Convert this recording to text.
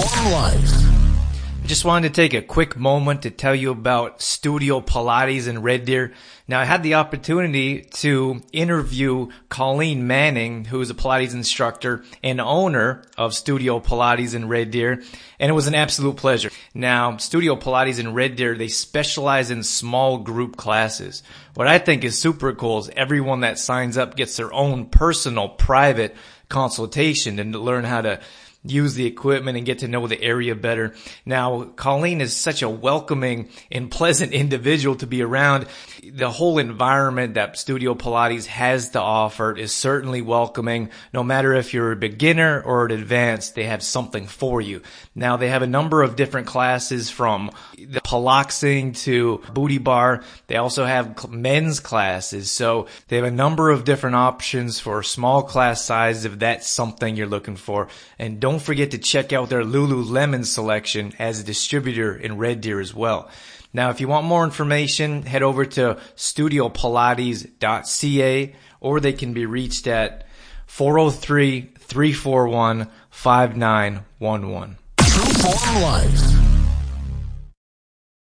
Trueform Life. I just wanted to take a quick moment to tell you about Studio Pilates in Red Deer. Now, I had the opportunity to interview Colleen Manning, who is a Pilates instructor and owner of Studio Pilates in Red Deer, and it was an absolute pleasure. Now, Studio Pilates in Red Deer, they specialize in small group classes. What I think is super cool is everyone that signs up gets their own personal private consultation and to learn how to use the equipment and get to know the area better. Now, Colleen is such a welcoming and pleasant individual to be around. The whole environment that Studio Pilates has to offer is certainly welcoming. No matter if you're a beginner or an advanced, they have something for you. Now, they have a number of different classes from the piloxing to booty bar. They also have men's classes. So they have a number of different options for small class size if that's something you're looking for. And don't forget to check out their Lululemon selection as a distributor in Red Deer as well. Now, if you want more information, head over to studiopilates.ca, or they can be reached at 403-341-5911. Trueform Life.